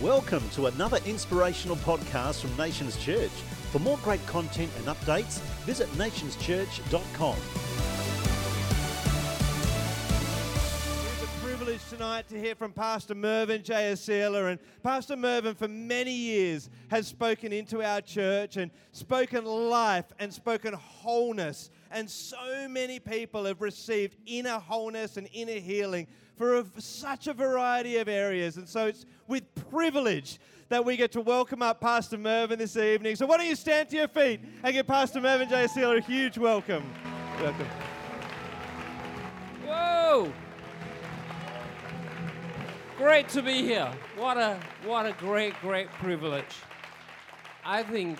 Welcome to another inspirational podcast from Nations Church. For more great content and updates, visit nationschurch.com. It's a privilege tonight to hear from Pastor Mervyn Jayasela. And Pastor Mervyn, for many years, has spoken into our church and spoken life and spoken wholeness. And so many people have received inner wholeness and inner healing for such a variety of areas. And so it's with privilege that we get to welcome up Pastor Mervyn this evening. So why don't you stand to your feet and give Pastor Mervyn Jayasela a huge welcome. Welcome. Whoa! Great to be here. What a great privilege. I think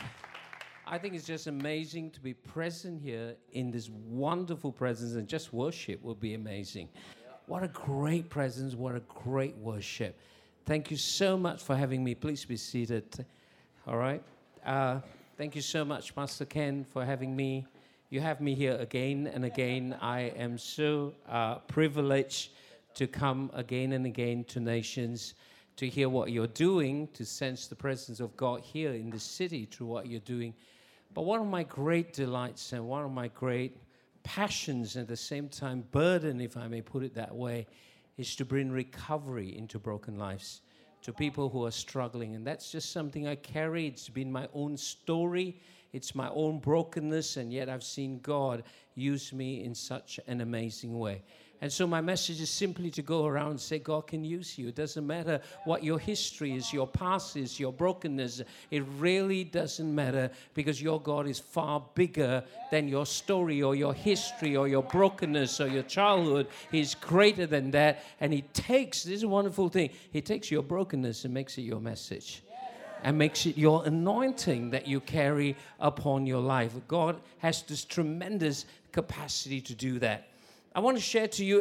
it's just amazing to be present here in this wonderful presence, and just worship will be amazing. What a great presence, what a great worship. Thank you so much for having me. Please be seated. All right. Thank you so much, Pastor Ken, for having me. You have me here again and again. I am so privileged to come again and again to Nations, to hear what you're doing, to sense the presence of God here in the city through what you're doing. But one of my great delights and one of my great passions, at the same time burden, if I may put it that way, is to bring recovery into broken lives, to people who are struggling. And that's just something I carry. It's been my own story. It's my own brokenness, and yet I've seen God use me in such an amazing way. And so my message is simply to go around and say, God can use you. It doesn't matter what your history is, your past is, your brokenness. It really doesn't matter, because your God is far bigger than your story or your history or your brokenness or your childhood. He's greater than that. And He takes, this is a wonderful thing, He takes your brokenness and makes it your message. And makes it your anointing that you carry upon your life. God has this tremendous capacity to do that. I want to share to you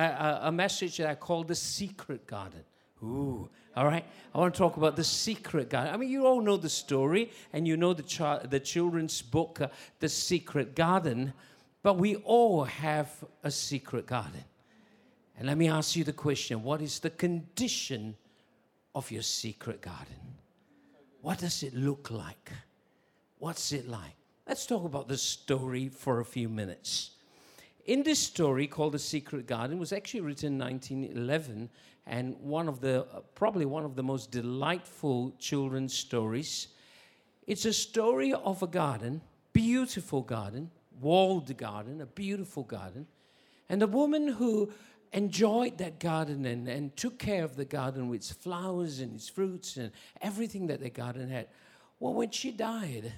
a message that I call the secret garden. Ooh, all right. I want to talk about the secret garden. I mean, you all know the story, and you know the children's book, The Secret Garden. But we all have a secret garden. And let me ask you the question: what is the condition of your secret garden? What does it look like? What's it like? Let's talk about the story for a few minutes. In this story called The Secret Garden, was actually written in 1911, and probably one of the most delightful children's stories. It's a story of a garden, beautiful garden, walled garden, a beautiful garden, and a woman who enjoyed that garden and took care of the garden with its flowers and its fruits and everything that the garden had. Well, when she died,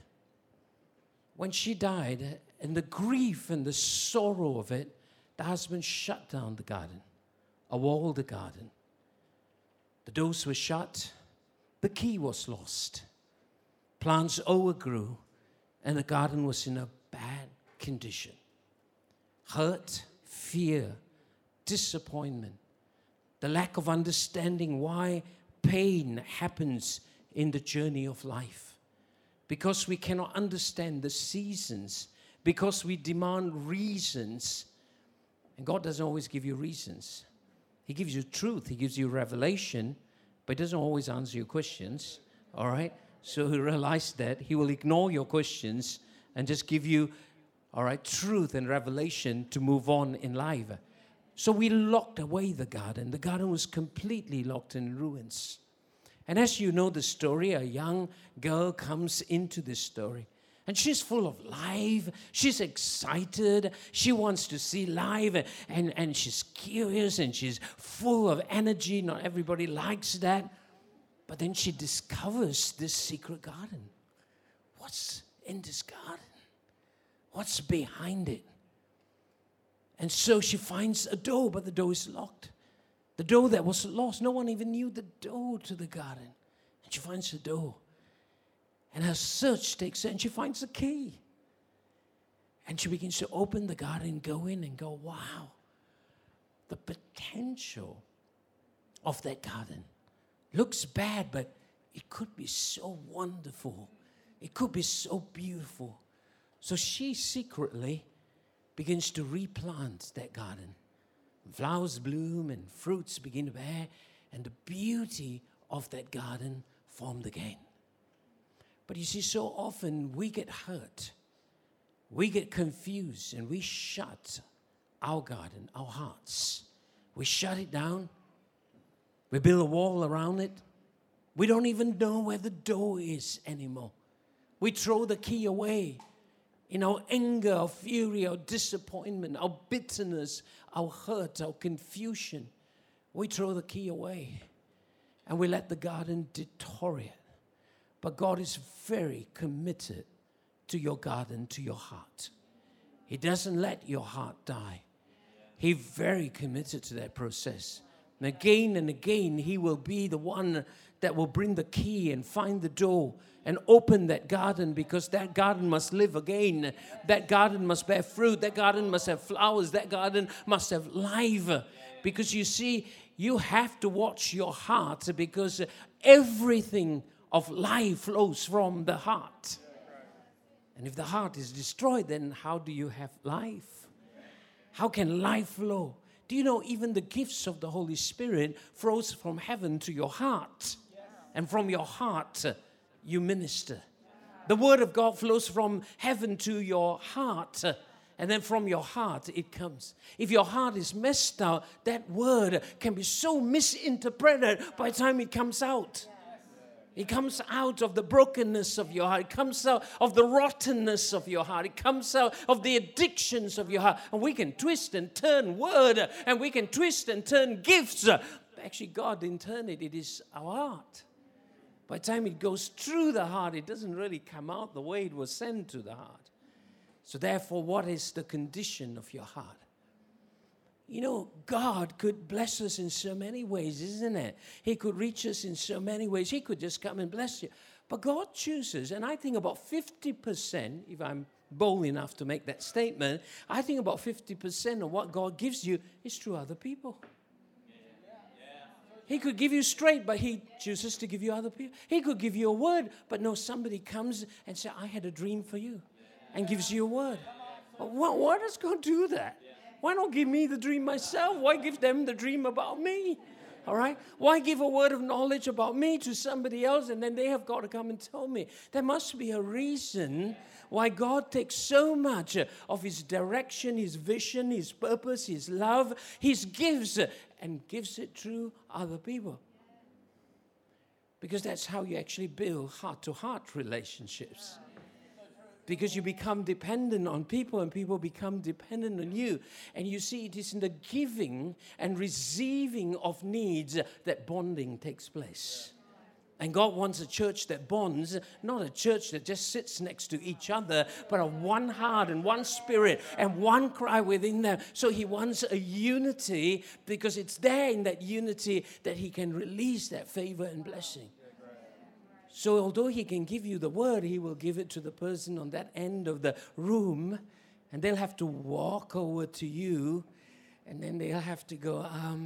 and the grief and the sorrow of it, the husband shut down the garden, a walled garden. The doors were shut, the key was lost, plants overgrew, and the garden was in a bad condition. Hurt, fear, disappointment, the lack of understanding why pain happens in the journey of life. Because we cannot understand the seasons, because we demand reasons. And God doesn't always give you reasons. He gives you truth, He gives you revelation, but He doesn't always answer your questions, all right? So you realize that He will ignore your questions and just give you, all right, truth and revelation to move on in life. So we locked away the garden. The garden was completely locked in ruins. And as you know the story, a young girl comes into this story. And she's full of life. She's excited. She wants to see life. And she's curious and she's full of energy. Not everybody likes that. But then she discovers this secret garden. What's in this garden? What's behind it? And so she finds a door, but the door is locked. The door that was lost. No one even knew the door to the garden. And she finds the door. And her search takes her, and she finds the key. And she begins to open the garden, go in and go, wow. The potential of that garden looks bad, but it could be so wonderful. It could be so beautiful. So she secretly begins to replant that garden. Flowers bloom and fruits begin to bear, and the beauty of that garden formed again. But you see, so often we get hurt, we get confused, and we shut our garden, our hearts. We shut it down. We build a wall around it. We don't even know where the door is anymore. We throw the key away in our anger, our fury, our disappointment, our bitterness, our hurt, our confusion. We throw the key away and we let the garden deteriorate. But God is very committed to your garden, to your heart. He doesn't let your heart die. He's very committed to that process. And again, He will be the one that will bring the key and find the door and open that garden, because that garden must live again. That garden must bear fruit. That garden must have flowers. That garden must have life. Because you see, you have to watch your heart, because everything of life flows from the heart. And if the heart is destroyed, then how do you have life? How can life flow? Do you know even the gifts of the Holy Spirit flows from heaven to your heart? And from your heart, you minister. The Word of God flows from heaven to your heart. And then from your heart, it comes. If your heart is messed up, that Word can be so misinterpreted by the time it comes out. It comes out of the brokenness of your heart. It comes out of the rottenness of your heart. It comes out of the addictions of your heart. And we can twist and turn word, and we can twist and turn gifts. But actually, God didn't turn it. It is our heart. By the time it goes through the heart, it doesn't really come out the way it was sent to the heart. So therefore, what is the condition of your heart? You know, God could bless us in so many ways, isn't it? He could reach us in so many ways. He could just come and bless you. But God chooses, and I think about 50%, if I'm bold enough to make that statement, I think about 50% of what God gives you is through other people. He could give you straight, but He chooses to give you other people. He could give you a word, but no, somebody comes and says, I had a dream for you, and gives you a word. Why does God do that? Why not give me the dream myself? Why give them the dream about me? All right? Why give a word of knowledge about me to somebody else, and then they have got to come and tell me? There must be a reason why God takes so much of His direction, His vision, His purpose, His love, His gifts, and gives it through other people. Because that's how you actually build heart-to-heart relationships. Because you become dependent on people, and people become dependent on you. And you see, it is in the giving and receiving of needs that bonding takes place. And God wants a church that bonds, not a church that just sits next to each other, but a one heart and one spirit and one cry within them. So He wants a unity, because it's there in that unity that He can release that favor and blessing. So although He can give you the word, He will give it to the person on that end of the room, and they'll have to walk over to you, and then they'll have to go,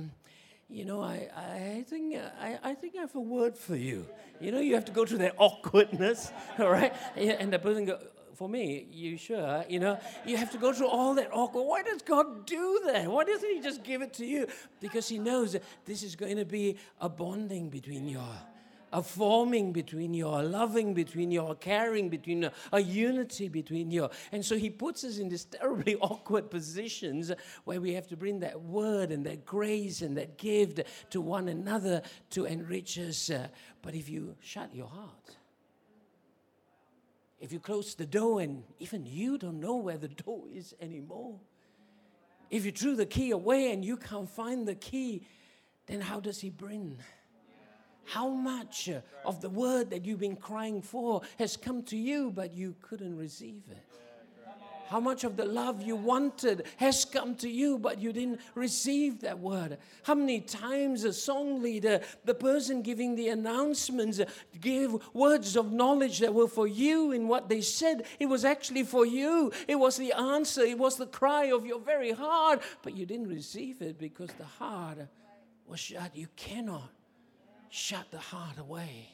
I think I have a word for you. You know, you have to go through that awkwardness, all right? And the person goes, for me, you sure? You know, you have to go through all that awkward. Why does God do that? Why doesn't He just give it to you? Because He knows that this is going to be a bonding between you, a forming between you, a loving between you, a caring between you, a unity between you. And so He puts us in these terribly awkward positions where we have to bring that word and that grace and that gift to one another to enrich us. But if you shut your heart, if you close the door and even you don't know where the door is anymore, if you threw the key away and you can't find the key, then how does He bring? How much of the word that you've been crying for has come to you, but you couldn't receive it? How much of the love you wanted has come to you, but you didn't receive that word? How many times a song leader, the person giving the announcements, gave words of knowledge that were for you in what they said? It was actually for you. It was the answer. It was the cry of your very heart, but you didn't receive it because the heart was shut. You cannot shut the heart away.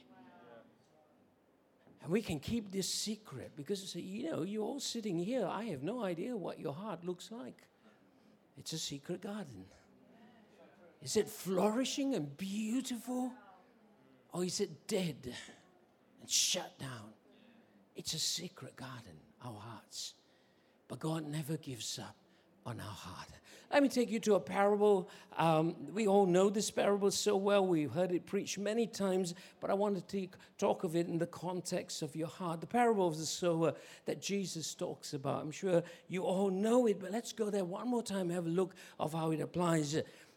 And we can keep this secret because, you know, you're all sitting here. I have no idea what your heart looks like. It's a secret garden. Is it flourishing and beautiful? Or is it dead and shut down? It's a secret garden, our hearts. But God never gives up on our heart. Let me take you to a parable. We all know this parable so well. We've heard it preached many times, but I want to talk of it in the context of your heart. The parable of the sower that Jesus talks about. I'm sure you all know it, but let's go there one more time and have a look of how it applies.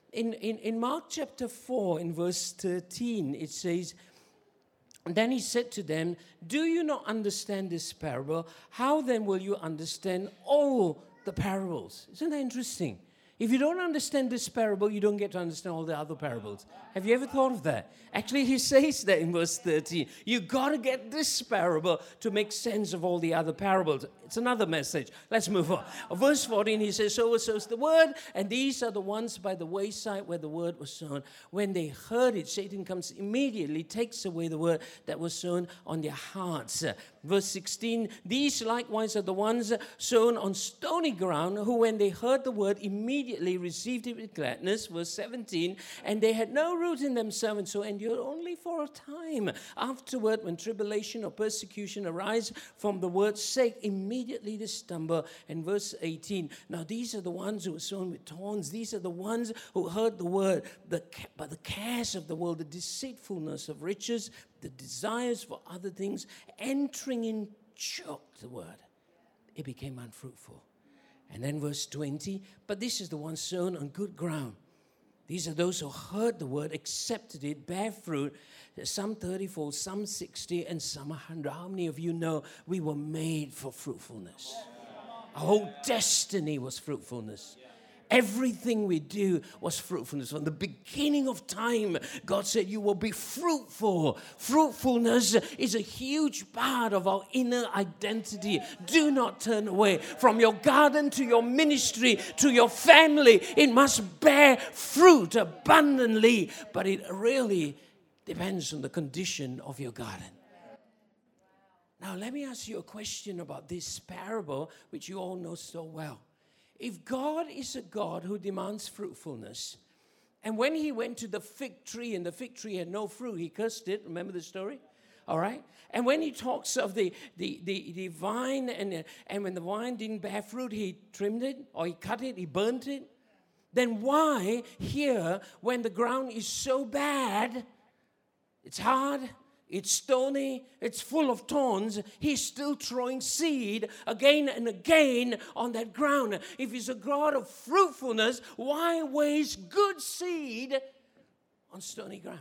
In Mark chapter 4, in verse 13, it says, "And then he said to them, 'Do you not understand this parable? How then will you understand all the parables?'" Isn't that interesting? If you don't understand this parable, you don't get to understand all the other parables. Have you ever thought of that? Actually, he says that in verse 13. You got to get this parable to make sense of all the other parables. It's another message. Let's move on. Verse 14, he says, "Sower sows the word, and these are the ones by the wayside where the word was sown. When they heard it, Satan comes immediately, takes away the word that was sown on their hearts." Verse 16, "These likewise are the ones sown on stony ground, who when they heard the word immediately received it with gladness." Verse 17, "And they had no root in themselves, and so endured only for a time. Afterward, when tribulation or persecution arise from the word's sake, immediately they stumble." And verse 18, "Now these are the ones who were sown with thorns. These are the ones who heard the word, but the cares of the world, the deceitfulness of riches, the desires for other things, entering in, choked the word. It became unfruitful." And then verse 20, "But this is the one sown on good ground. These are those who heard the word, accepted it, bear fruit, some 30-fold, some 60, and some 100. How many of you know we were made for fruitfulness? Our whole destiny was fruitfulness. Everything we do was fruitfulness. From the beginning of time, God said you will be fruitful. Fruitfulness is a huge part of our inner identity. Do not turn away. From your garden to your ministry to your family, it must bear fruit abundantly. But it really depends on the condition of your garden. Now, let me ask you a question about this parable, which you all know so well. If God is a God who demands fruitfulness, and when he went to the fig tree and the fig tree had no fruit, he cursed it. Remember the story? All right? And when he talks of the vine, and when the vine didn't bear fruit, he trimmed it, or he cut it, he burnt it. Then why here, when the ground is so bad, it's hard, it's stony, it's full of thorns, he's still throwing seed again and again on that ground? If he's a God of fruitfulness, why waste good seed on stony ground?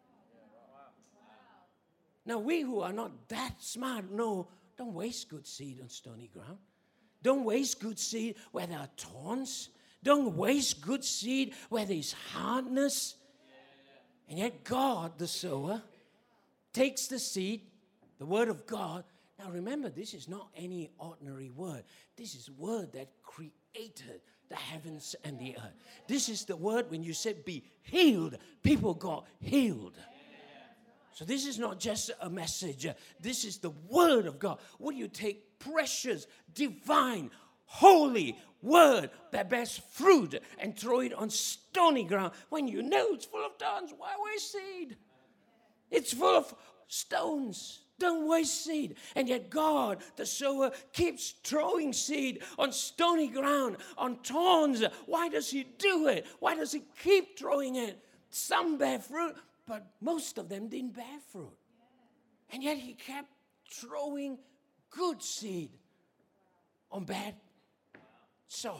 Now, we who are not that smart know, don't waste good seed on stony ground. Don't waste good seed where there are thorns. Don't waste good seed where there's hardness. And yet God, the sower, takes the seed, the word of God. Now remember, this is not any ordinary word. This is word that created the heavens and the earth. This is the word when you said be healed, people got healed. So this is not just a message. This is the word of God. Will you take precious, divine, holy word that bears fruit and throw it on stony ground when you know it's full of thorns? Why waste seed? It's full of stones. Don't waste seed. And yet God, the sower, keeps throwing seed on stony ground, on thorns. Why does he do it? Why does he keep throwing it? Some bear fruit, but most of them didn't bear fruit. And yet he kept throwing good seed on bad soil.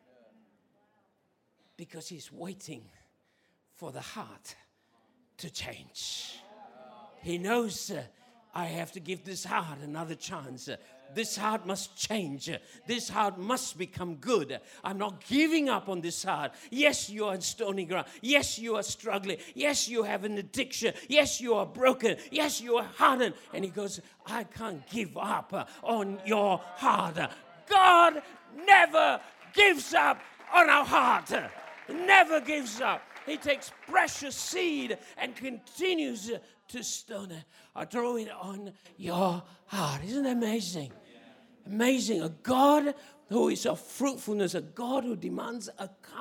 Because he's waiting for the heart to change. He knows I have to give this heart another chance. This heart must change. This heart must become good. I'm not giving up on this heart. Yes, you are in stony ground. Yes, you are struggling. Yes, you have an addiction. Yes, you are broken. Yes, you are hardened. And he goes, I can't give up on your heart. God never gives up on our heart. Never gives up. He takes precious seed and continues to stone it or throw it on your heart. Isn't that amazing? Amazing. A God who is of fruitfulness, a God who demands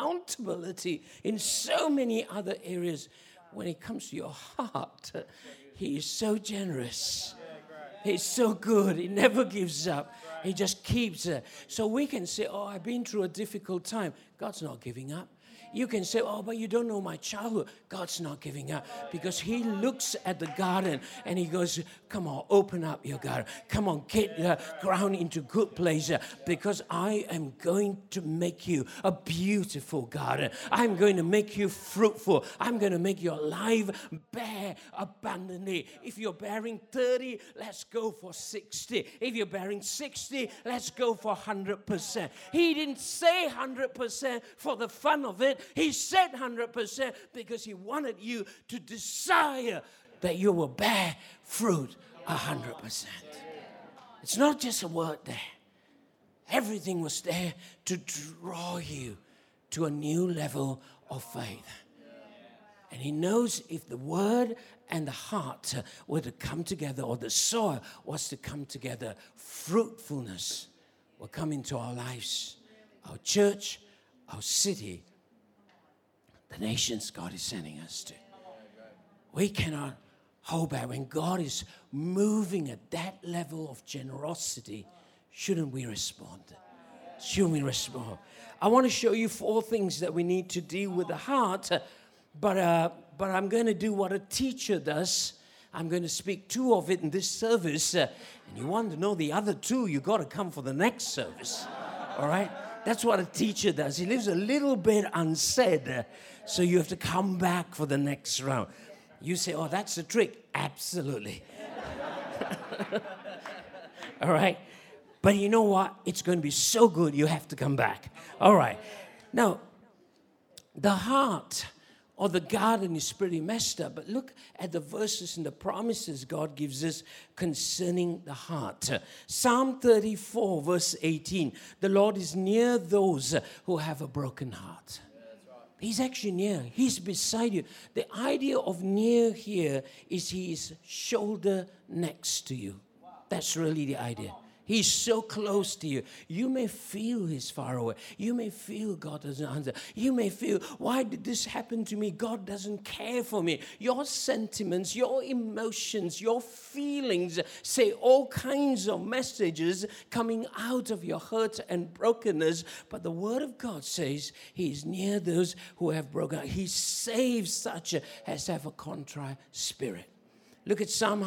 accountability in so many other areas. When it comes to your heart, He is so generous. He's so good. He never gives up. He just keeps it. So we can say, oh, I've been through a difficult time. God's not giving up. You can say, oh, but you don't know my childhood. God's not giving up because he looks at the garden and he goes, come on, open up your garden. Come on, get the ground into good place because I am going to make you a beautiful garden. I'm going to make you fruitful. I'm going to make your life bear abundantly. If you're bearing 30, let's go for 60. If you're bearing 60, let's go for 100%. He didn't say 100% for the fun of it. He said 100% because he wanted you to desire that you will bear fruit 100%. It's not just a word there. Everything was there to draw you to a new level of faith. And he knows if the word and the heart were to come together, or the soil was to come together, fruitfulness will come into our lives, our church, our city, the nations God is sending us to. We cannot hold back. When God is moving at that level of generosity, shouldn't we respond? Shouldn't we respond? I want to show you 4 things that we need to deal with the heart, but I'm going to do what a teacher does. I'm going to speak 2 of it in this service, and you want to know the other 2, you got to come for the next service. All right? That's what a teacher does. He leaves a little bit unsaid, so you have to come back for the next round. You say, oh, that's the trick. Absolutely. All right? But you know what? It's going to be so good, you have to come back. All right. Now, the heart or the garden is pretty messed up, but look at the verses and the promises God gives us concerning the heart. Psalm 34, verse 18, the Lord is near those who have a broken heart. He's actually near. He's beside you. The idea of near here is he is shoulder next to you. That's really the idea. He's so close to you. You may feel he's far away. You may feel God doesn't answer. You may feel, why did this happen to me? God doesn't care for me. Your sentiments, your emotions, your feelings say all kinds of messages coming out of your hurt and brokenness. But the Word of God says he is near those who have broken. He saves such as have a contrite spirit. Look at Psalm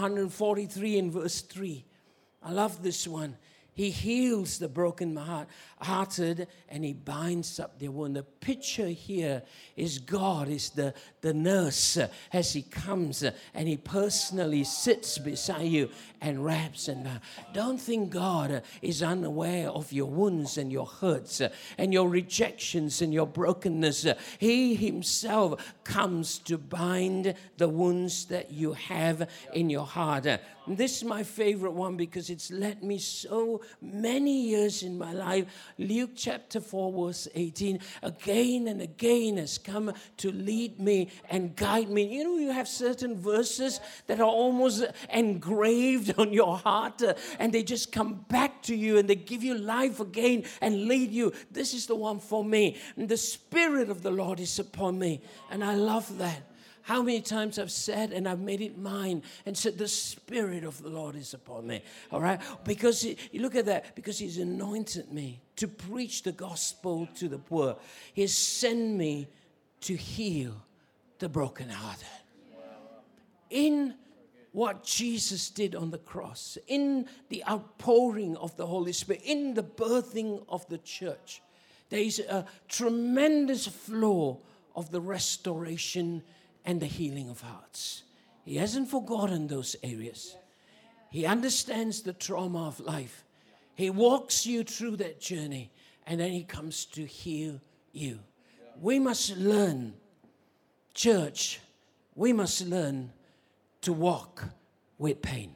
143 in verse 3. I love this one. He heals the broken-hearted and he binds up their wound. The picture here is God is the nurse as he comes and he personally sits beside you and wraps and don't think God is unaware of your wounds and your hurts and your rejections and your brokenness. He himself comes to bind the wounds that you have in your heart. This is my favorite one because it's led me so many years in my life. Luke chapter 4 verse 18 again and again has come to lead me and guide me. You know, you have certain verses that are almost engraved on your heart and they just come back to you and they give you life again and lead you. This is the one for me. And the Spirit of the Lord is upon me and I love that. How many times I've said and I've made it mine and said, the Spirit of the Lord is upon me. All right? Because, you look at that, because he's anointed me to preach the gospel to the poor. He has sent me to heal the brokenhearted. In what Jesus did on the cross, in the outpouring of the Holy Spirit, in the birthing of the church, there is a tremendous flow of the restoration and the healing of hearts. He hasn't forgotten those areas. He understands the trauma of life. He walks you through that journey and then he comes to heal you. We must learn, church, we must learn to walk with pain.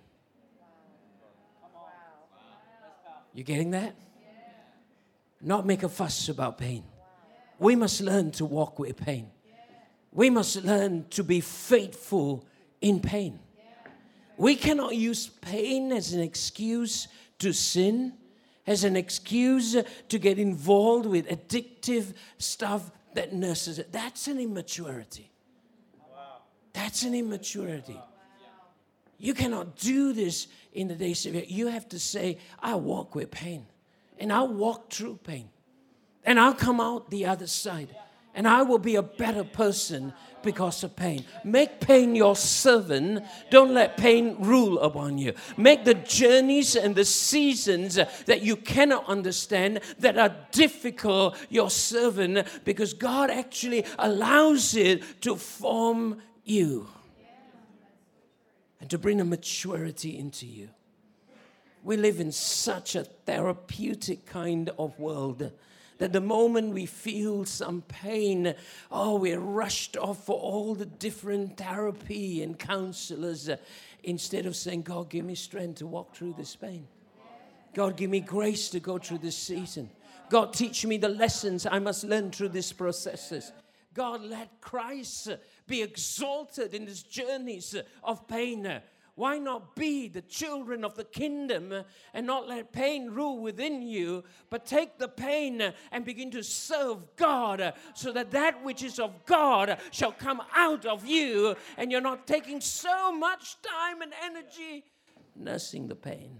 You getting that? Not make a fuss about pain. We must learn to walk with pain. We must learn to be faithful in pain. We cannot use pain as an excuse to sin, as an excuse to get involved with addictive stuff that nurses it. That's an immaturity. That's an immaturity. You cannot do this in the days of it. You have to say, I walk with pain. And I'll walk through pain. And I'll come out the other side. And I will be a better person because of pain. Make pain your servant. Don't let pain rule upon you. Make the journeys and the seasons that you cannot understand, that are difficult, your servant, because God actually allows it to form you and to bring a maturity into you. We live in such a therapeutic kind of world that the moment we feel some pain, we're rushed off for all the different therapy and counselors instead of saying, God, give me strength to walk through this pain. God, give me grace to go through this season. God, teach me the lessons I must learn through these processes. God, let Christ be exalted in these journeys of pain. Why not be the children of the kingdom and not let pain rule within you, but take the pain and begin to serve God so that that which is of God shall come out of you, and you're not taking so much time and energy nursing the pain.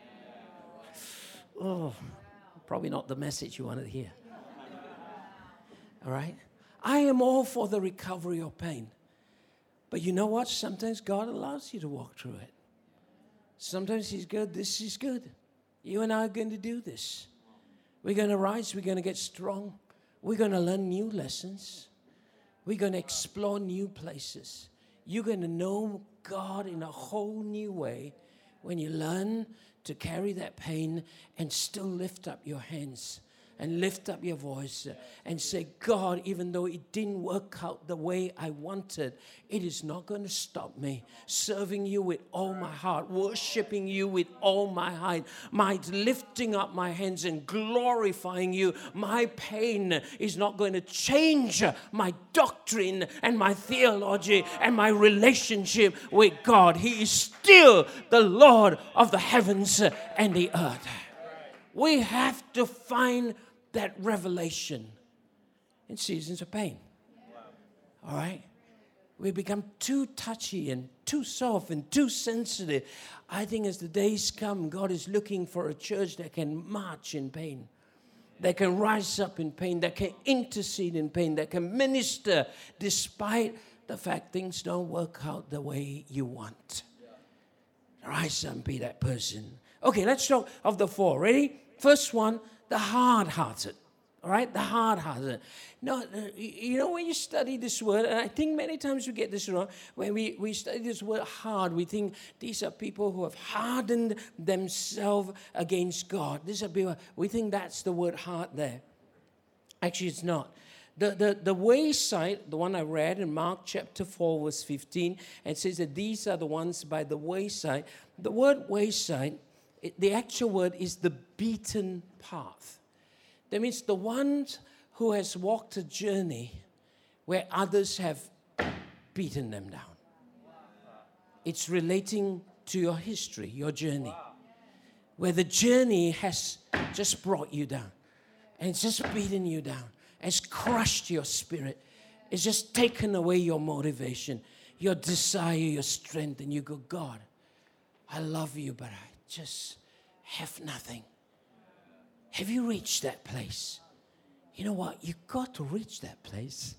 Oh, probably not the message you wanted to hear. All right? I am all for the recovery of pain. But you know what? Sometimes God allows you to walk through it. Sometimes He's good. This is good. You and I are going to do this. We're going to rise. We're going to get strong. We're going to learn new lessons. We're going to explore new places. You're going to know God in a whole new way when you learn to carry that pain and still lift up your hands and lift up your voice and say, God, even though it didn't work out the way I wanted, it is not going to stop me serving you with all my heart, worshiping you with all my heart, lifting up my hands and glorifying you. My pain is not going to change my doctrine and my theology and my relationship with God. He is still the Lord of the heavens and the earth. We have to find that revelation in seasons of pain. All right? We become too touchy and too soft and too sensitive. I think as the days come, God is looking for a church that can march in pain, that can rise up in pain, that can intercede in pain, that can minister despite the fact things don't work out the way you want. Rise up and be that person. Okay, let's talk of the four. Ready? First one, the hard-hearted. All right, the hard-hearted. No, you know, when you study this word, and I think many times we get this wrong, when we study this word hard, we think these are people who have hardened themselves against God. These are people, we think that's the word hard there. Actually, it's not. The wayside, the one I read in Mark chapter 4, verse 15, it says that these are the ones by the wayside. The word wayside, the actual word is the beaten path. That means the one who has walked a journey where others have beaten them down. It's relating to your history, your journey, where the journey has just brought you down, and it's just beaten you down. It's crushed your spirit. It's just taken away your motivation, your desire, your strength, and you go, God, I love you, but I just have nothing. Have you reached that place? You know what? You got to reach that place.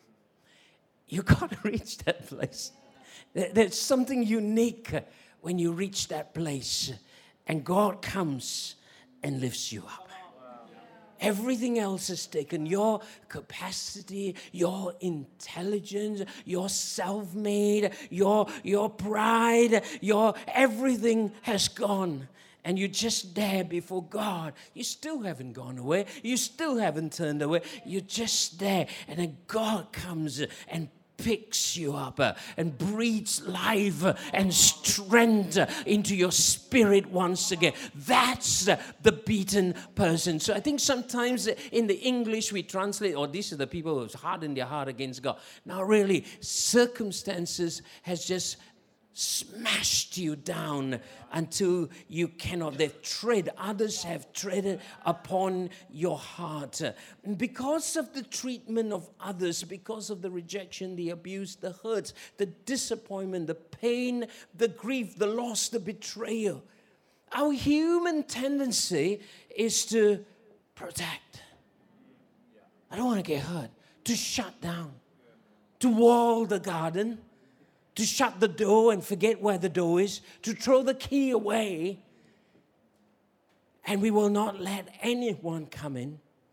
You got to reach that place. There's something unique when you reach that place and God comes and lifts you up. Everything else is taken. Your capacity, your intelligence, your self-made, your pride, your everything has gone. And you're just there before God. You still haven't gone away. You still haven't turned away. You're just there. And then God comes and picks you up and breathes life and strength into your spirit once again. That's the beaten person. So I think sometimes in the English we translate, these are the people who have hardened their heart against God. Now really, circumstances has just smacked dashed you down until you cannot. Others have treaded upon your heart. Because of the treatment of others, because of the rejection, the abuse, the hurts, the disappointment, the pain, the grief, the loss, the betrayal, our human tendency is to protect. I don't want to get hurt. To shut down. To wall the garden. To shut the door and forget where the door is. To throw the key away. And we will not let anyone come in.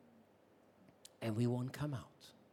And we won't come out.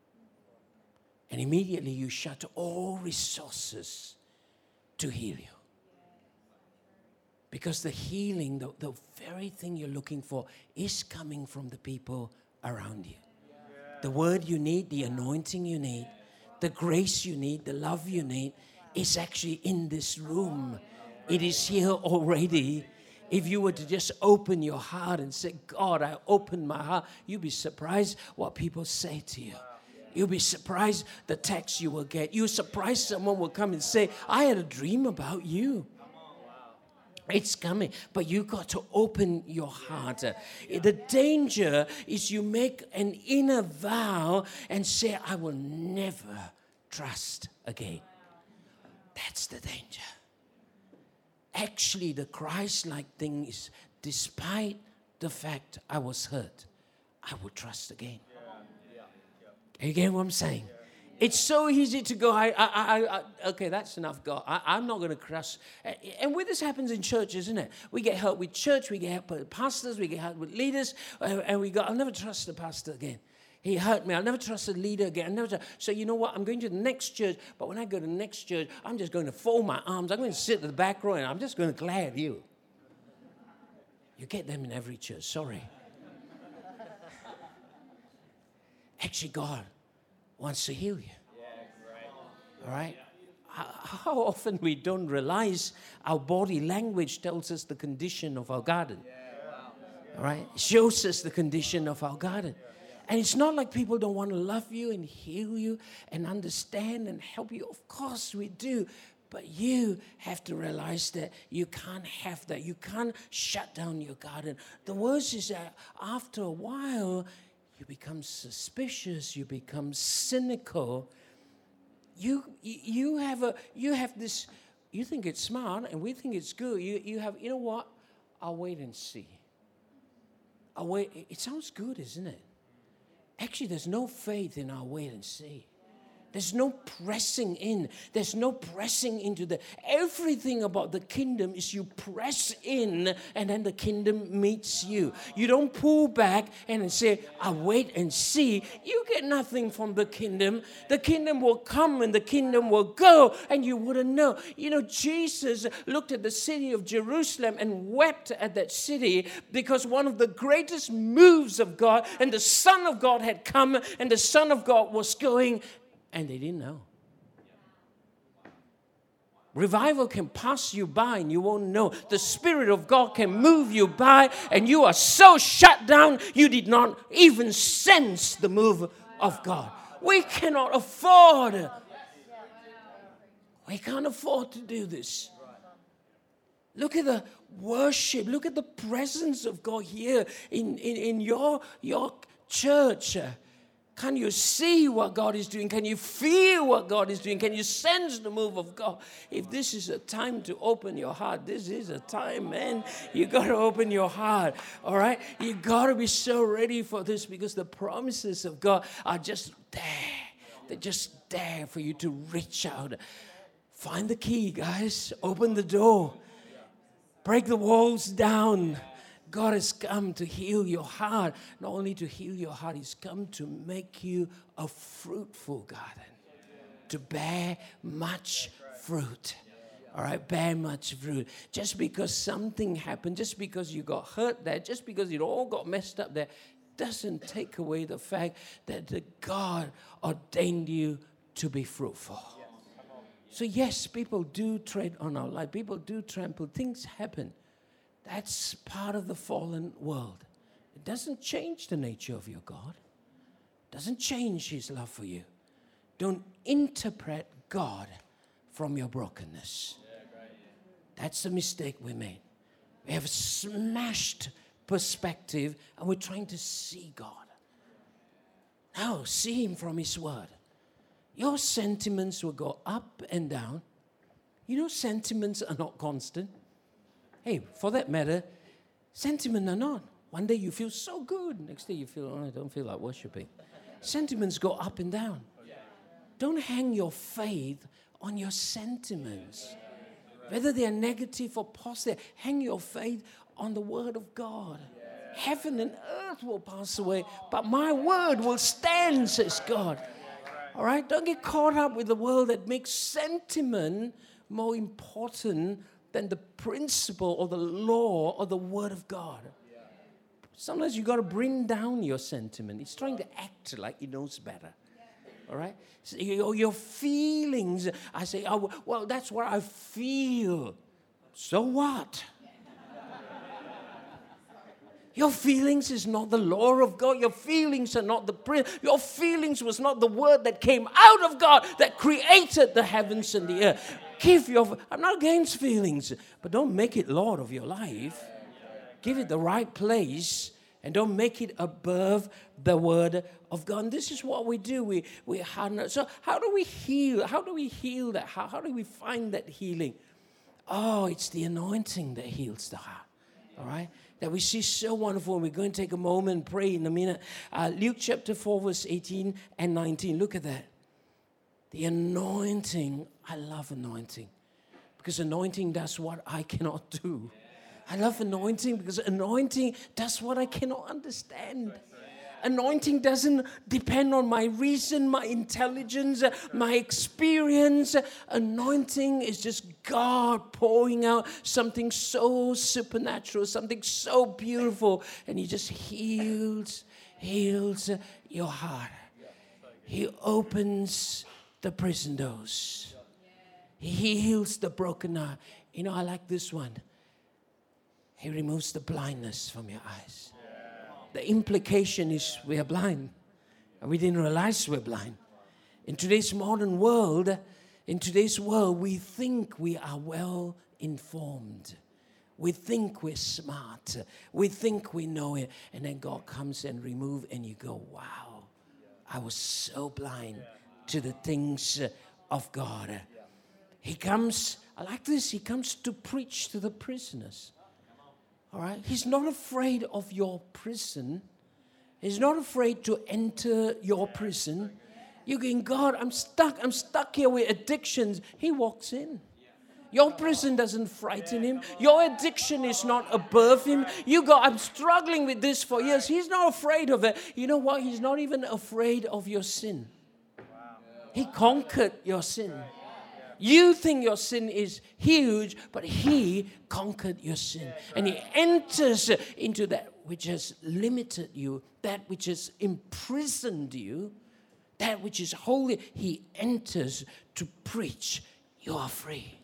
And immediately you shut all resources to heal you. Because the healing, the very thing you're looking for, is coming from the people around you. The word you need, the anointing you need, the grace you need, the love you need, is actually in this room. It is here already. If you were to just open your heart and say, God, I open my heart, you'd be surprised what people say to you. You'll be surprised the text you will get. You're surprised someone will come and say, I had a dream about you. It's coming, but you got to open your heart. The danger is you make an inner vow and say, I will never trust again. That's the danger. Actually, the Christ-like thing is, despite the fact I was hurt, I will trust again. You get what I'm saying? It's so easy to go, okay, that's enough, God. I'm not going to crush. And this happens in church, isn't it? We get hurt with church, we get hurt with pastors, we get hurt with leaders, and we go, I'll never trust the pastor again. He hurt me. I'll never trust a leader again. So you know what? I'm going to the next church, but when I go to the next church, I'm just going to fold my arms. I'm going to sit in the back row, and I'm just going to glare at you. You get them in every church. Sorry. Actually, God wants to heal you. All right? How often we don't realize our body language tells us the condition of our garden. All right? It shows us the condition of our garden. And it's not like people don't want to love you and heal you and understand and help you. Of course we do. But you have to realize that you can't have that. You can't shut down your garden. The worst is that after a while, you become suspicious. You become cynical. You have this. You think it's smart, and we think it's good. You know what? I'll wait and see. I'll wait. It sounds good, isn't it? Actually, there's no faith in our wait and see. There's no pressing in. There's no pressing into everything about the kingdom is you press in and then the kingdom meets you. You don't pull back and then say, I wait and see. You get nothing from the kingdom. The kingdom will come and the kingdom will go and you wouldn't know. You know, Jesus looked at the city of Jerusalem and wept at that city because one of the greatest moves of God and the Son of God had come and the Son of God was going. And they didn't know. Revival can pass you by and you won't know. The Spirit of God can move you by and you are so shut down you did not even sense the move of God. We cannot afford. We can't afford to do this. Look at the worship. Look at the presence of God here in your church. Can you see what God is doing? Can you feel what God is doing? Can you sense the move of God? If this is a time to open your heart, this is a time, man. You got to open your heart, all right? You got to be so ready for this because the promises of God are just there. They're just there for you to reach out. Find the key, guys. Open the door. Break the walls down. God has come to heal your heart. Not only to heal your heart, He's come to make you a fruitful garden. To bear much fruit. All right, bear much fruit. Just because something happened, just because you got hurt there, just because it all got messed up there, doesn't take away the fact that the God ordained you to be fruitful. So yes, people do tread on our life. People do trample. Things happen. That's part of the fallen world. It doesn't change the nature of your God. It doesn't change His love for you. Don't interpret God from your brokenness. That's the mistake we made. We have a smashed perspective and we're trying to see God. No, see Him from His Word. Your sentiments will go up and down. You know, sentiments are not constant. Hey, for that matter, sentiments are not. One day you feel so good. Next day you feel, oh, I don't feel like worshiping. Sentiments go up and down. Don't hang your faith on your sentiments. Whether they are negative or positive, hang your faith on the Word of God. Heaven and earth will pass away, but my word will stand, says God. All right? Don't get caught up with the world that makes sentiment more important than the principle or the law or the Word of God. Sometimes you got to bring down your sentiment. It's trying to act like it knows better. All right? So your feelings, I say, oh, well, that's what I feel. So what? Your feelings is not the law of God. Your feelings are not your feelings was not the word that came out of God that created the heavens and the earth. I'm not against feelings, but don't make it Lord of your life. Give it the right place and don't make it above the word of God. And this is what we do. We harness. So how do we heal? How do we heal that? How do we find that healing? Oh, it's the anointing that heals the heart. All right? That we see so wonderful. We're going to take a moment and pray in a minute. Luke chapter 4, verse 18 and 19. Look at that. The anointing. I love anointing. Because anointing does what I cannot do. I love anointing because anointing does what I cannot understand. Anointing doesn't depend on my reason, my intelligence, my experience. Anointing is just God pouring out something so supernatural, something so beautiful, and He just heals your heart. He opens the prison doors. He heals the broken heart. You know, I like this one. He removes the blindness from your eyes. The implication is we are blind. And we didn't realize we're blind. In today's modern world, we think we are well informed. We think we're smart. We think we know it. And then God comes and removes and you go, wow, I was so blind to the things of God. He comes, I like this, He comes to preach to the prisoners. All right? He's not afraid of your prison. He's not afraid to enter your prison. You're going, God, I'm stuck here with addictions. He walks in. Your prison doesn't frighten Him. Your addiction is not above Him. You go, I'm struggling with this for years. He's not afraid of it. You know what? He's not even afraid of your sin. He conquered your sin. You think your sin is huge, but He conquered your sin. And He enters into that which has limited you, that which has imprisoned you, that which is holy. He enters to preach, you are free.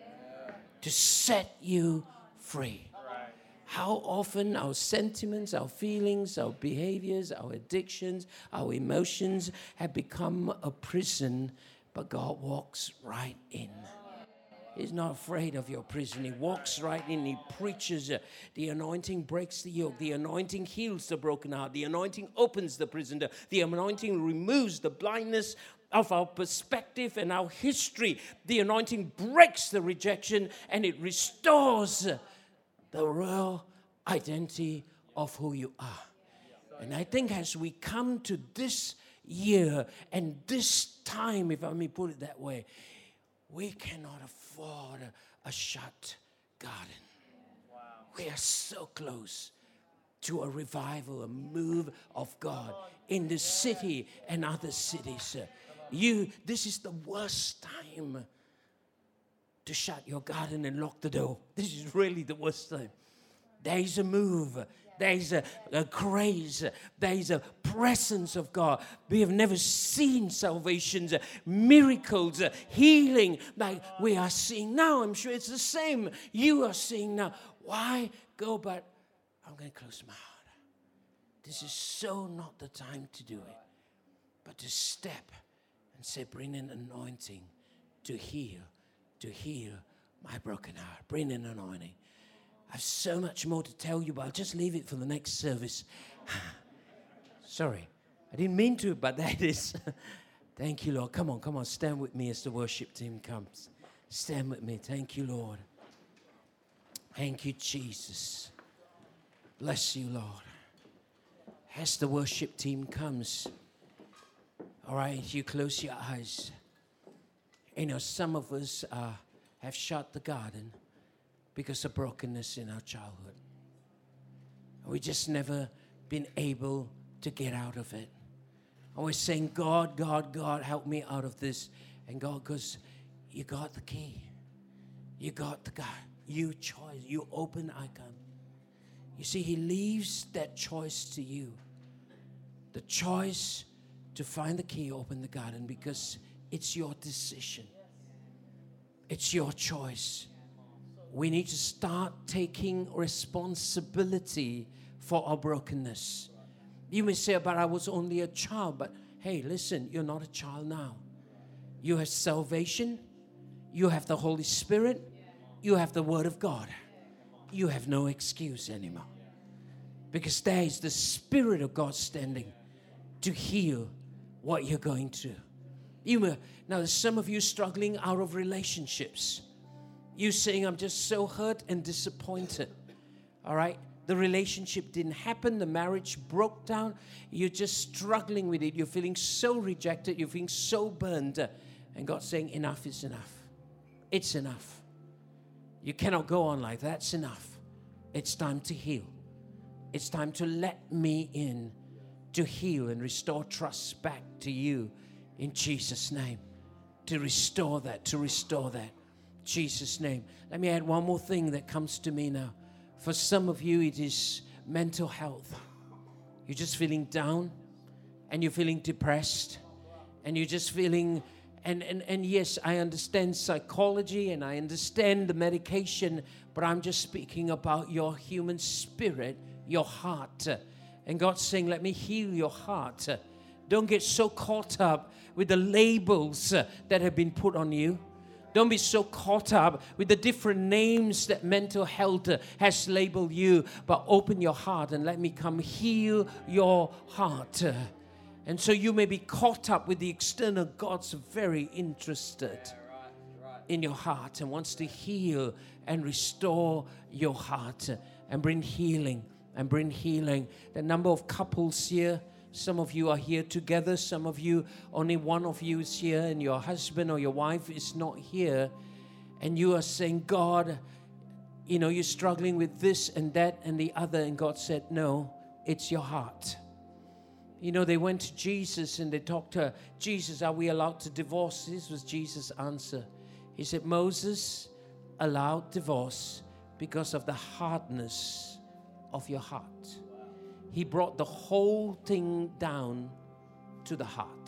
To set you free. How often our sentiments, our feelings, our behaviors, our addictions, our emotions have become a prison, but God walks right in. He's not afraid of your prison. He walks right in. He preaches. The anointing breaks the yoke. The anointing heals the broken heart. The anointing opens the prison door. The anointing removes the blindness of our perspective and our history. The anointing breaks the rejection and it restores the real identity of who you are. And I think as we come to this year and this time, if I may put it that way, we cannot afford a shut garden. Wow. We are so close to a revival, a move of God in the city and other cities. This is the worst time to shut your garden and lock the door. This is really the worst time. There is a move. There is a grace. There is a presence of God. We have never seen salvations, miracles, healing like we are seeing now. I'm sure it's the same you are seeing now. Why go? But I'm going to close my heart. This is so not the time to do it. But to step and say, bring an anointing to heal my broken heart. Bring an anointing. I have so much more to tell you, but I'll just leave it for the next service. Sorry, I didn't mean to, but that is. Thank you, Lord. Come on, stand with me as the worship team comes. Stand with me. Thank you, Lord. Thank you, Jesus. Bless you, Lord. As the worship team comes, all right, you close your eyes. You know, some of us have shut the garden because of brokenness in our childhood. We just never been able to get out of it. And we're saying, God, help me out of this. And God goes, you got the key. You got the guy. You choice. You open, I come. You see, he leaves that choice to you. The choice to find the key, open the garden, because it's your decision. It's your choice. We need to start taking responsibility for our brokenness. You may say, but I was only a child. But hey, listen, you're not a child now. You have salvation. You have the Holy Spirit. You have the Word of God. You have no excuse anymore. Because there is the Spirit of God standing to heal what you're going through. Now, there's some of you struggling out of relationships. You saying, I'm just so hurt and disappointed. All right? The relationship didn't happen. The marriage broke down. You're just struggling with it. You're feeling so rejected. You're feeling so burned. And God's saying, enough is enough. It's enough. You cannot go on like that. It's enough. It's time to heal. It's time to let me in to heal and restore trust back to you in Jesus' name. To restore that. Jesus' name. Let me add one more thing that comes to me now. For some of you, it is mental health. You're just feeling down and you're feeling depressed and you're just feeling, and yes, I understand psychology and I understand the medication, but I'm just speaking about your human spirit, your heart. And God's saying, let me heal your heart. Don't get so caught up with the labels that have been put on you. Don't be so caught up with the different names that mental health has labeled you, but open your heart and let me come heal your heart. And so you may be caught up with the external. God's very interested in your heart and wants to heal and restore your heart and bring healing. The number of couples here, some of you are here together. Some of you, only one of you is here and your husband or your wife is not here. And you are saying, God, you know, you're struggling with this and that and the other. And God said, no, it's your heart. You know, they went to Jesus and they talked to Jesus, are we allowed to divorce? This was Jesus' answer. He said, Moses allowed divorce because of the hardness of your heart. He brought the whole thing down to the heart.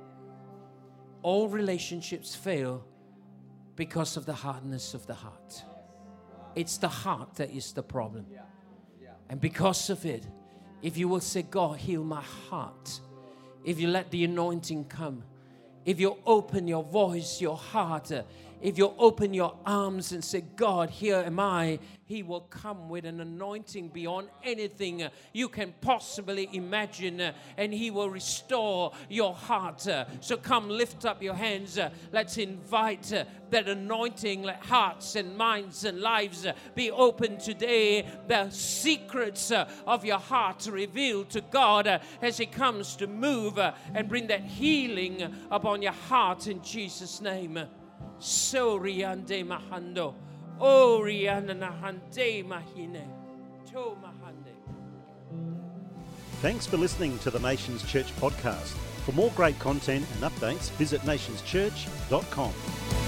All relationships fail because of the hardness of the heart. It's the heart that is the problem. And because of it, if you will say, God, heal my heart. If you let the anointing come. If you open your voice, your heart. If you open your arms and say, God, here am I, He will come with an anointing beyond anything you can possibly imagine, and He will restore your heart. So come, lift up your hands. Let's invite that anointing. Let hearts and minds and lives be open today. The secrets of your heart revealed to God as He comes to move and bring that healing upon your heart in Jesus' name. So riande mahando, oh rianda nahande mahine, to mahande. Thanks for listening to the Nations Church podcast. For more great content and updates, visit nationschurch.com.